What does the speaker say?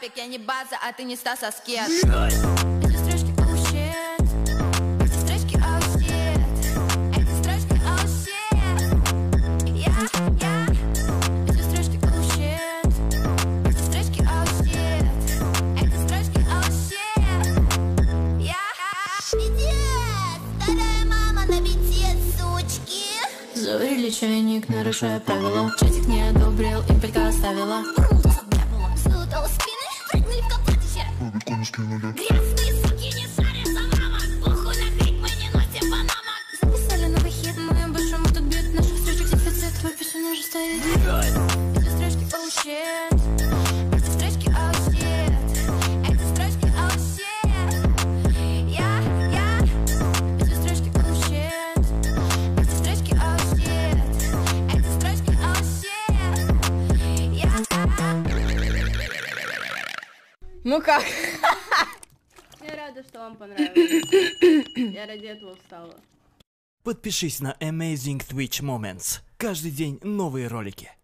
папик, я не база, а ты не Стас Аскет. Эти строчки, oh shit. Эти строчки, oh shit. Эти строчки, oh shit. Я. Эти строчки, oh shit. Эти строчки, oh shit. Эти строчки, oh shit. Я. Пиздец, вторая мама на бите, сучки. Заварили чайник, нарушая правила. Чатик не одобрил, и пелька оставила. Сутал спины, прыгнули в копатище. Грязные суки не шарят за мамок. Похуй на крик, мы не носим панамок. Записали новый хит, моим большому тут бит. Наших строчек дефицит, твой песен уже стоит. Эти строчки, oh shit. Эти строчки, oh shit. Эти строчки, oh shit. Я. Эти строчки, oh shit. Эти строчки, oh shit. Эти строчки, oh shit. Я. Ну как? Я рада, что вам понравилось. Я ради этого встала. Подпишись на Amazing Twitch Moments. Каждый день новые ролики.